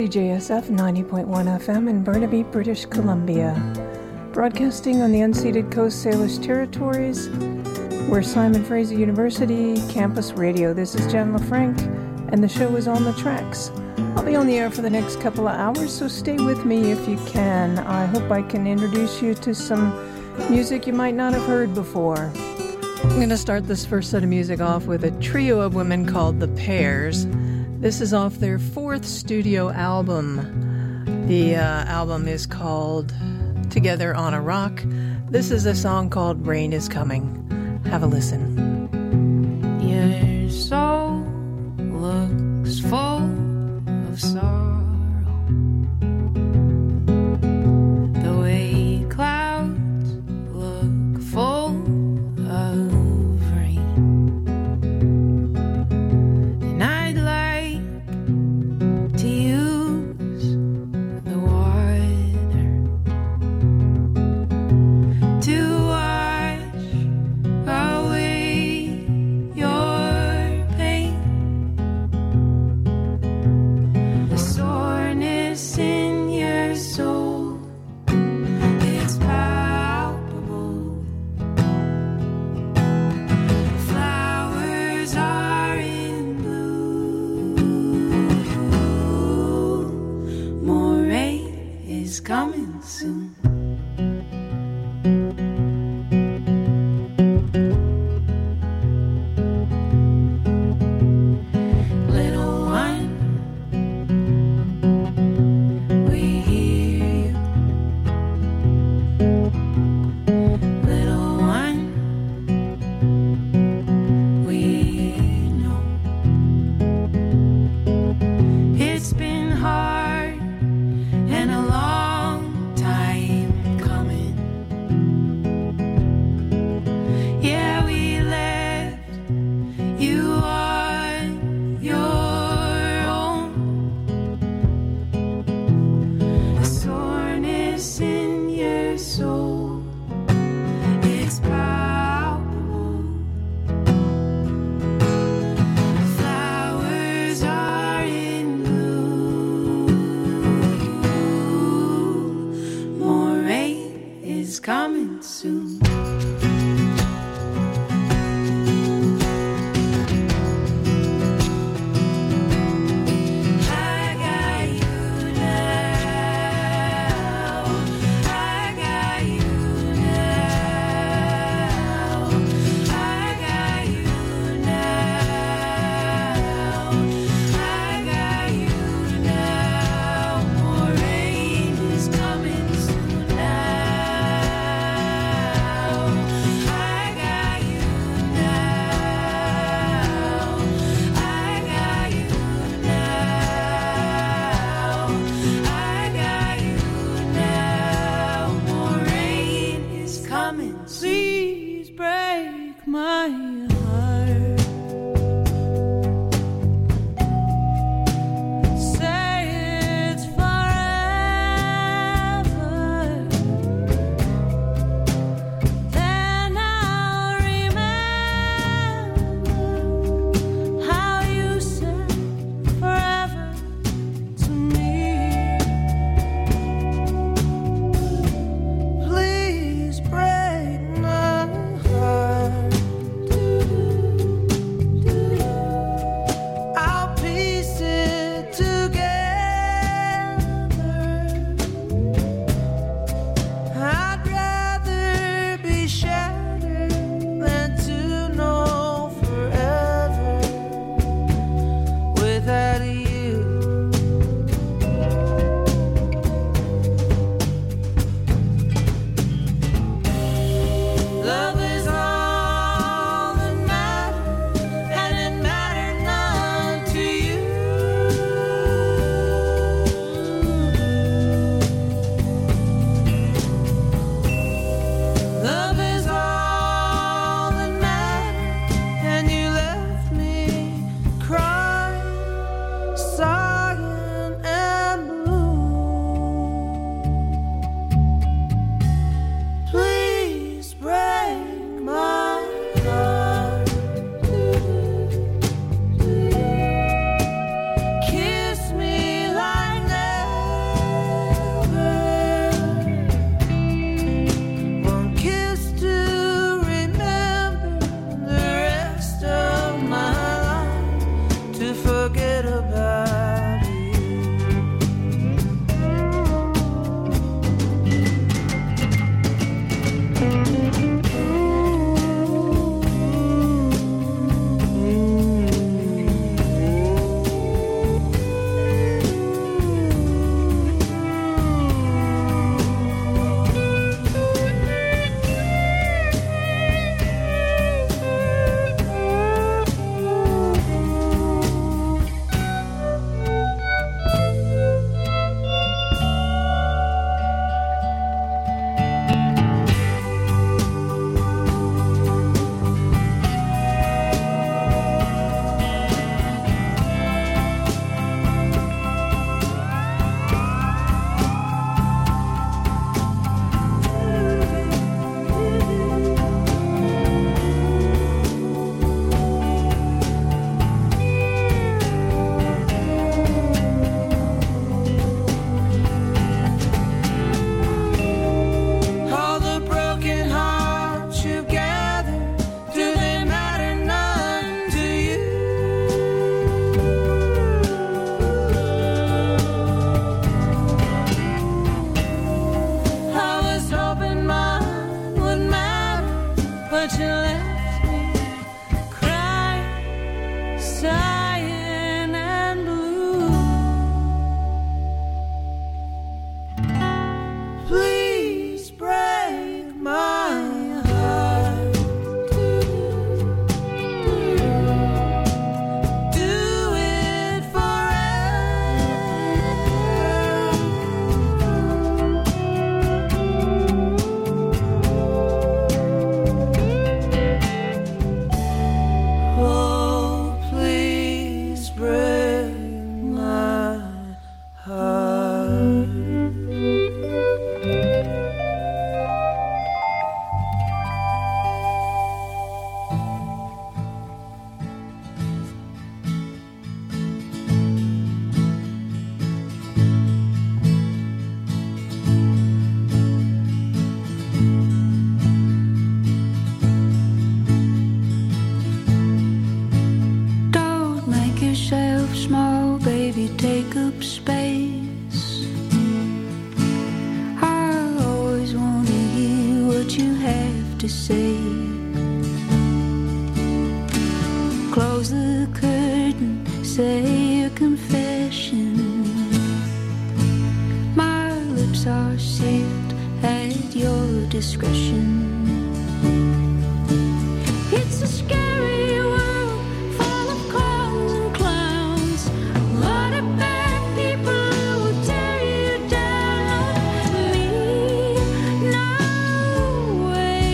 CJSF 90.1 FM in Burnaby, British Columbia. Broadcasting on the unceded Coast Salish Territories. We're Simon Fraser University Campus Radio. This is Jen LaFranc, and the show is On the Tracks. I'll be on the air for the next couple of hours, so stay with me if you can. I hope I can introduce you to some music you might not have heard before. I'm going to start this first set of music off with a trio of women called The Pairs. This is off their fourth studio album. The album is called Together on a Rock. This is a song called Rain is Coming. Have a listen. Your soul looks full of sorrow, the way clouds look full of rain. And I'd like to use the water to wash away your pain, the soreness in your soul, it's palpable. Flowers are in bloom. More rain is coming soon. Little one, we hear you. Little one, we know. It's been hard and a long time coming. Yeah, we left you on your own. The soreness in your soul, it's palpable. Flowers are in bloom. More rain is coming soon. I got you now. I got you now. I got you now. I got you now. More rain is coming soon now. waters are sealed at your discretion. It's a scary world full of clowns and clowns. A lot of bad people will tear you down. Me, no way.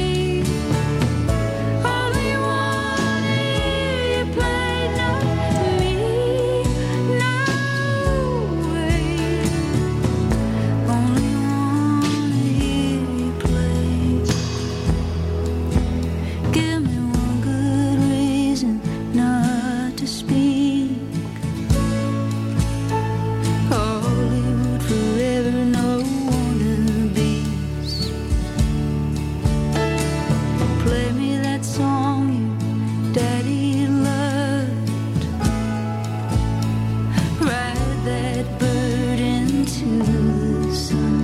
Only wanna hear you play. Not me, no way. Only wanna hear you play. Give me one good reason not to speak. Hollywood forever, no wannabes. Play me that song your daddy loved. Ride that bird into the sun.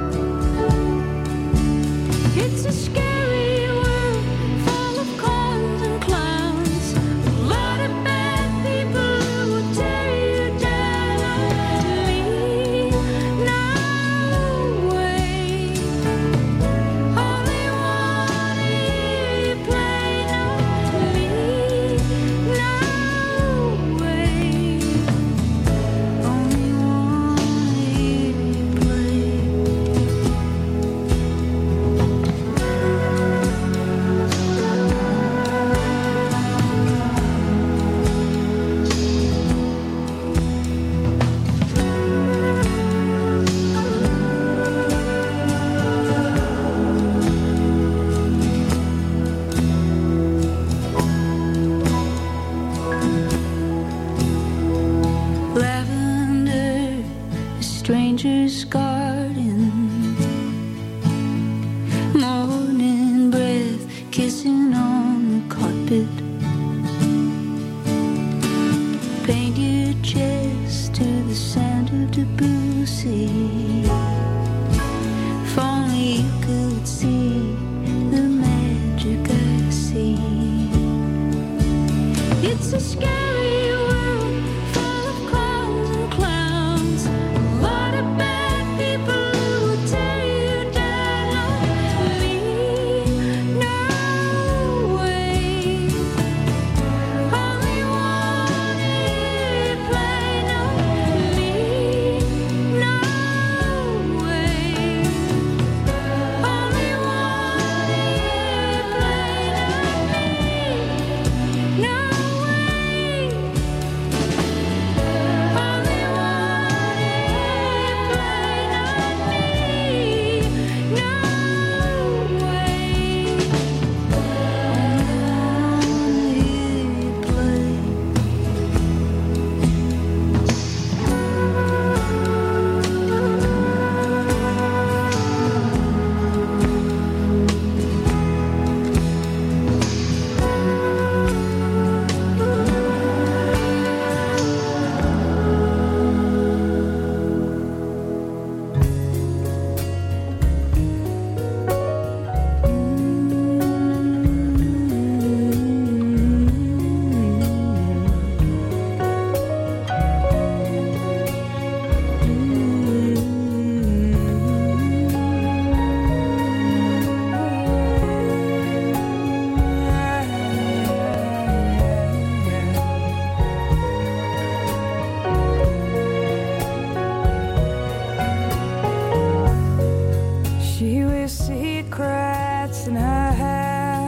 It's a scary world full of cons and clowns. A lot of bad people will tear you down. Me, no way. Only wanna hear you play. Not me, no way. Only wanna hear you play. Lavender, a stranger's garden. Morning breath kissing on the carpet. Paint your chest to the sound of Debussy. If only you could see the magic I see. It's a scary world full of clowns and clowns. A lot of bad people will tear you down. Me, no way. Only wanna hear you play. Not me, no way. Only wanna hear you play. Not me, no way. Only wanna hear you play. Not me, no way. She wears secrets in her hair,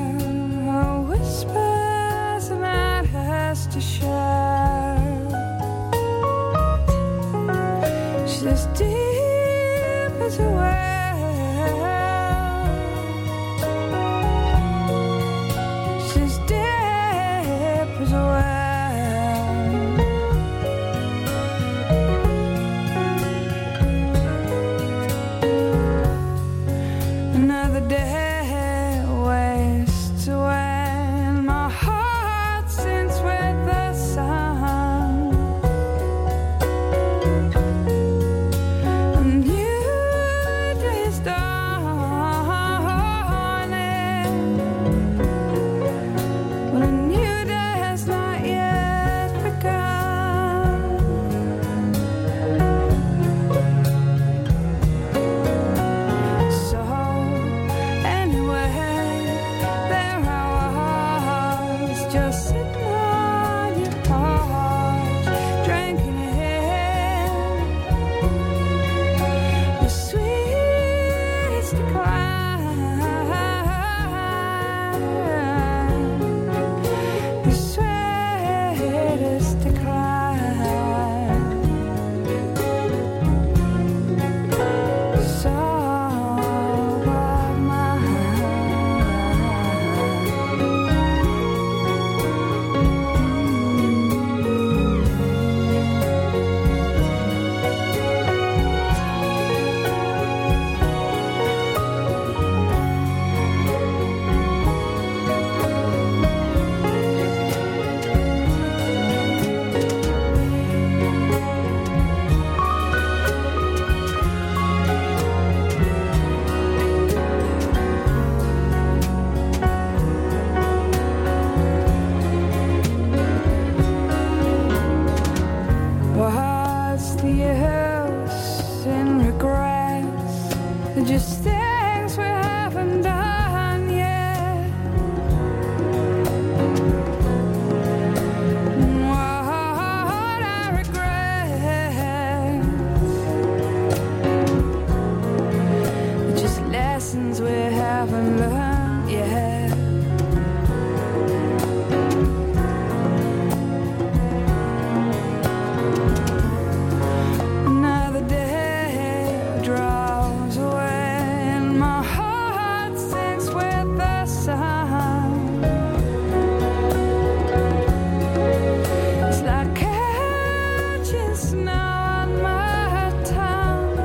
whispers about hers to share. She's as deep as a well. She's deep as a well. Another day wastes away, and my heart sinks with the sun. And you just things we haven't done yet. What I regret, just lessons we haven't learned yet. Another day draws away and my heart sinks with the sun. It's like catching snow on my tongue.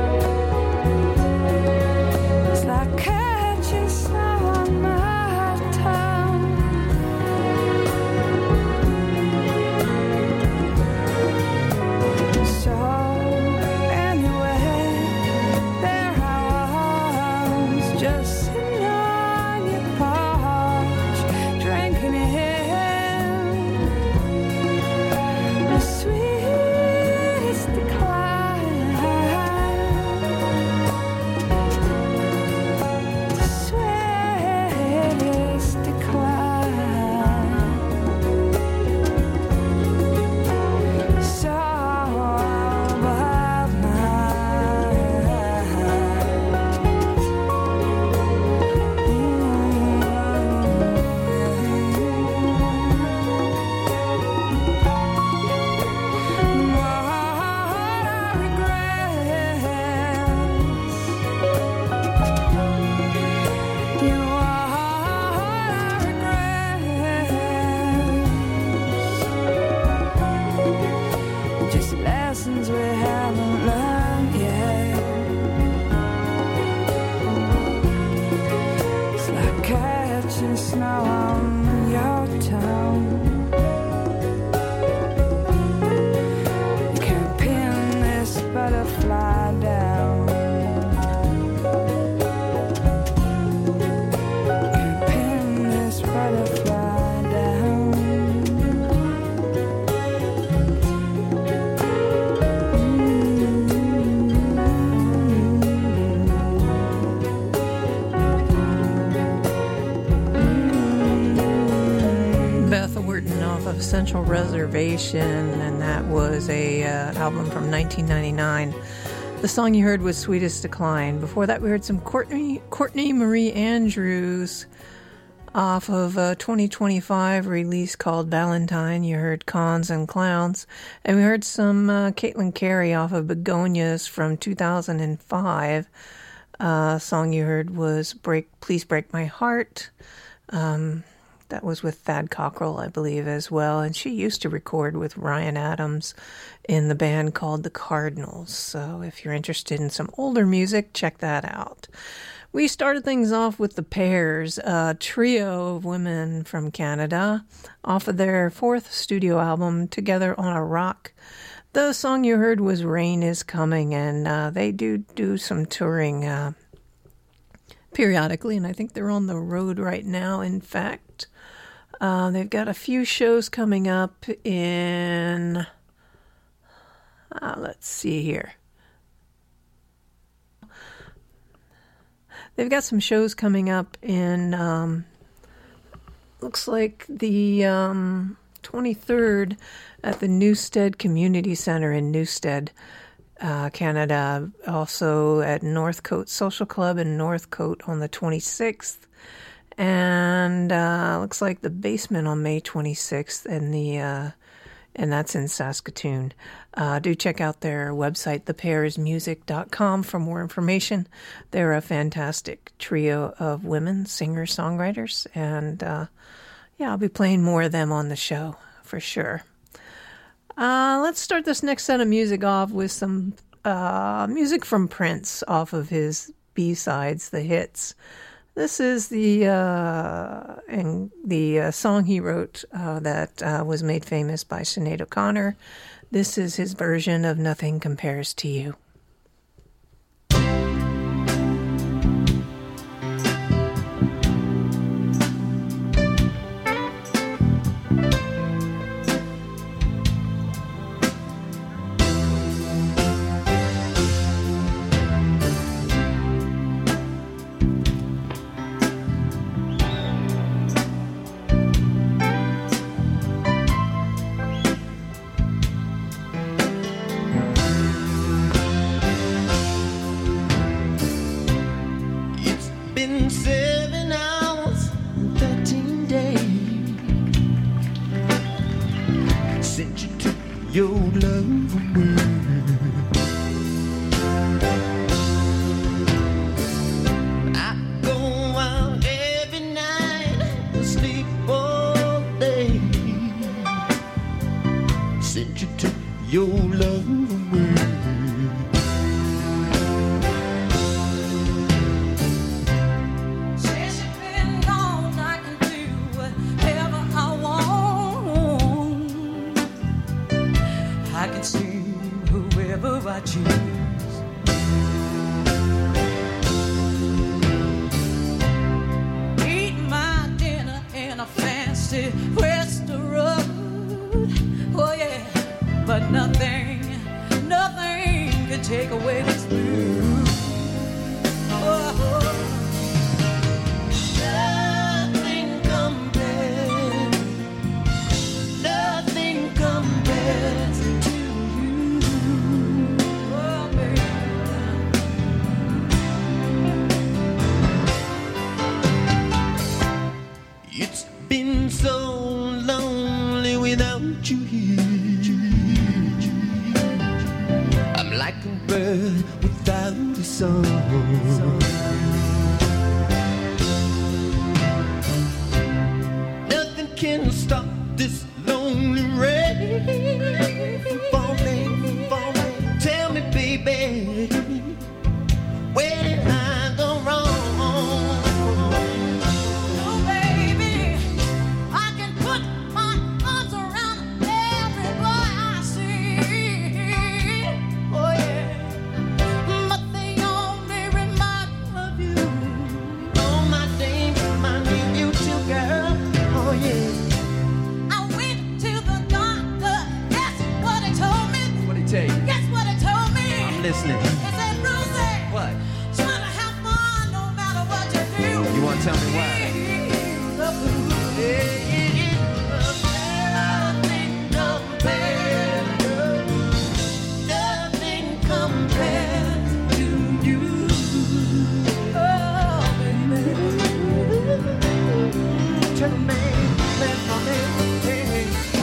It's like catching snow on my tongue. So anyway, there I was, just sitting on your porch, drinking in the sweetest decline, the sweetest decline. So above my just lessons we haven't learned yet. It's like catching snow on your tongue. You can't pin this butterfly down. Can't pin this butterfly down. Beth Orton off of Central Reservation, and that was a album from 1999. The song you heard was Sweetest Decline. Before that, we heard some Courtney Marie Andrews off of a 2025 release called Valentine. You heard Cons and Clowns. And we heard some Caitlin Carey off of Begonias from 2005. Song you heard was Please Break My Heart. That was with Thad Cockrell, I believe, as well. And she used to record with Ryan Adams in the band called The Cardinals. So if you're interested in some older music, check that out. We started things off with The Pears, a trio of women from Canada, off of their fourth studio album, Together on a Rock. The song you heard was Rain is Coming, and they do some touring periodically, and I think they're on the road right now, in fact. They've got a few shows coming up in, let's see here. They've got some shows coming up in, looks like the 23rd at the Newstead Community Center in Newstead, Canada. Also at Northcote Social Club in Northcote on the 26th. And looks like the Basement on May 26th, and that's in Saskatoon. Do check out their website, thepairsmusic.com, for more information. They're a fantastic trio of women singer-songwriters, and yeah, I'll be playing more of them on the show for sure. Let's start this next set of music off with some music from Prince off of his B-sides, the hits. This is the song he wrote that was made famous by Sinead O'Connor. This is his version of Nothing Compares to You. take away this blues. Oh, nothing compares, nothing compares to you. Oh, baby. It's been so lonely without you here. I'm like a bird without a song. Nothing can stop this lonely rain from falling, falling. Tell me, baby, where did I go wrong? Oh, baby, I can put my arms around every boy I see. Oh yeah, But they only remind me of you. all my days remind me of you too, girl. Oh yeah, I went to the doctor. Guess what he told me? what it take? Guess what he told me? I'm listening. He said, Rosie, What? try to have fun no matter what you do. You want to tell me why? Nothing compares, nothing compares to you. Oh, baby. Tell me, let me, hey.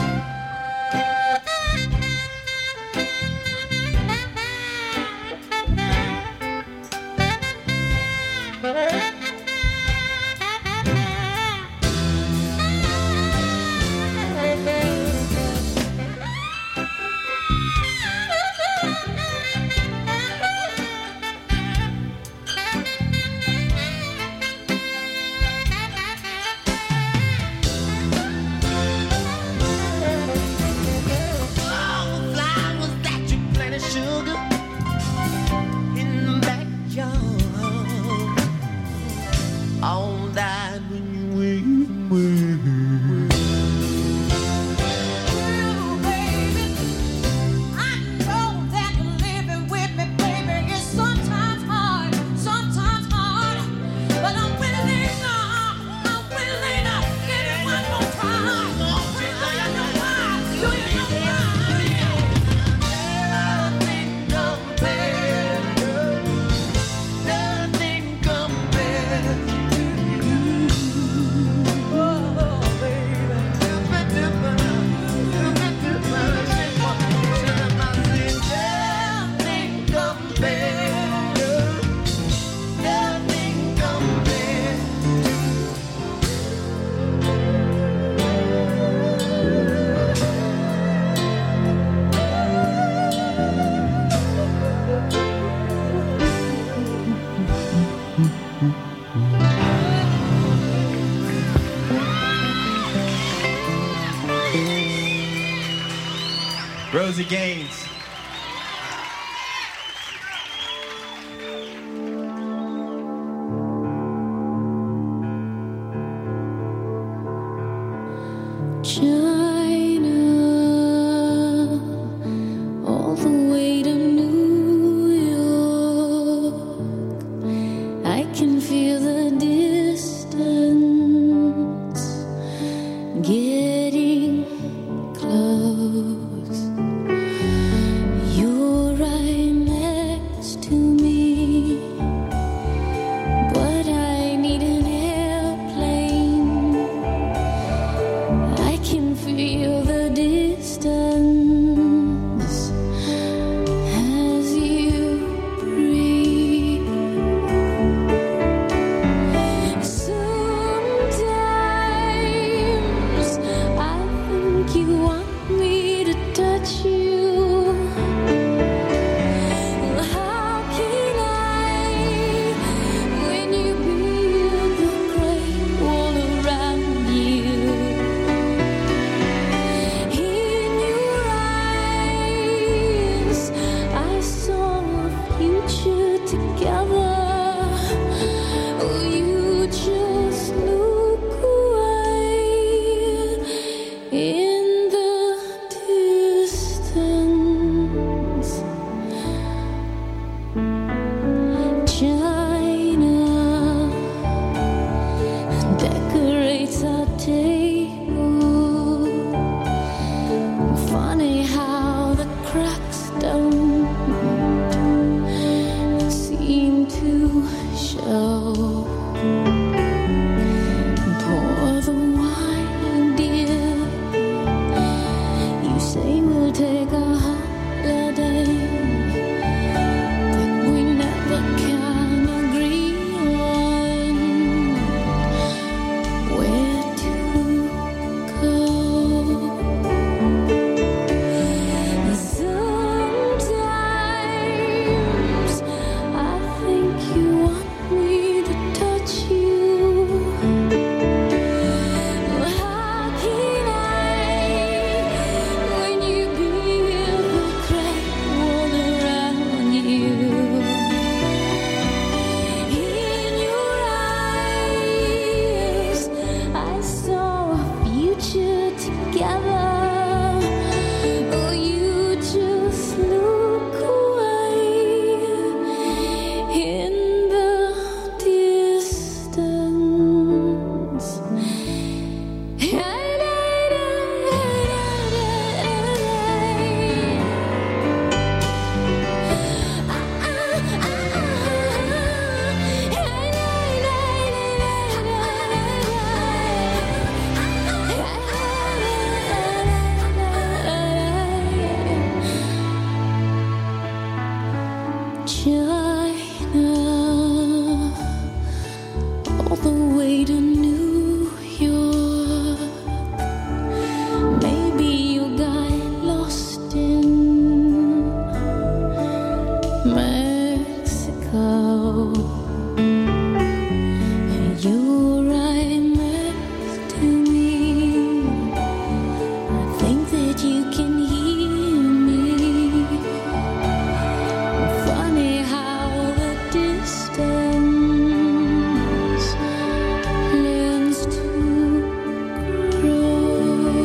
All the flowers that you planted, sugar, in the backyard, all died when you went away. Oh, baby, I know that living with me, baby, is sometimes hard, but I'm willing to give it one more try. Do you know why? Do you know why? Nothing compares, nothing compares to you. Oh, baby. Nothing compares, nothing compares. Rosie Gaines. China, all the way to New York. I can feel the distance getting close. China decorates our table. Funny how the cracks don't seem to show. Pour the wine, dear. You say we'll take a holiday, but we never can agree on where to go. Sometimes I think you want me to touch you. How can I, when you feel the crack wall around you? In your eyes, I saw a future together. Oh, you just look away in the distance. China, all the way to New York. Maybe you got lost in Mexico. You're right next to me. I think that you can hear me. Funny how the distance learns to grow.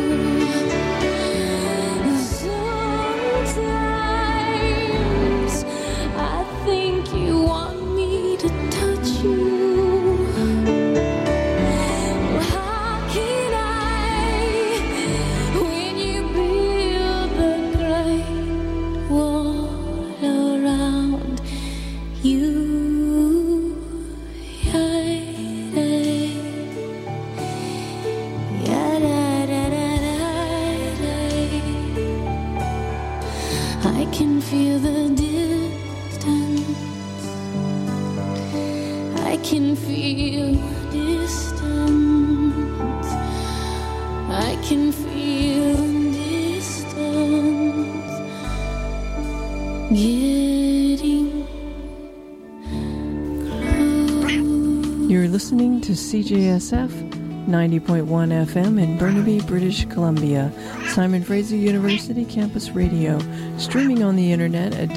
Sometimes I think you want me to touch you. How can I, when you build the great wall around you? I can feel the distance. I can feel distance. I can feel distance getting close. You're listening to CJSF 90.1 FM in Burnaby, British Columbia, Simon Fraser University Campus Radio, streaming on the internet at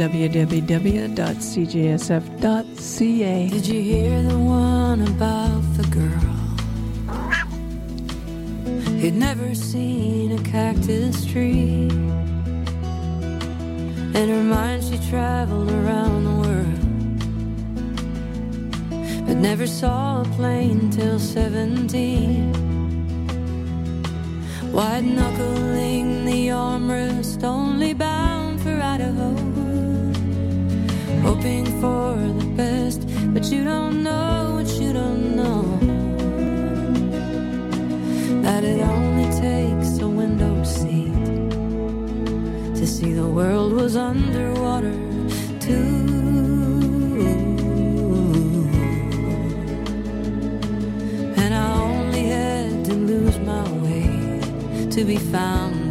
www.cjsf.ca. Did you hear the one about the girl who'd never seen a cactus tree? In her mind she traveled around the world, but never saw a plane till 17. White-knuckling the armrest, only bound for Idaho, hoping for the best, but you don't know what you don't know, that it only takes a window seat to see the world was underwater too. And I only had to lose my way to be found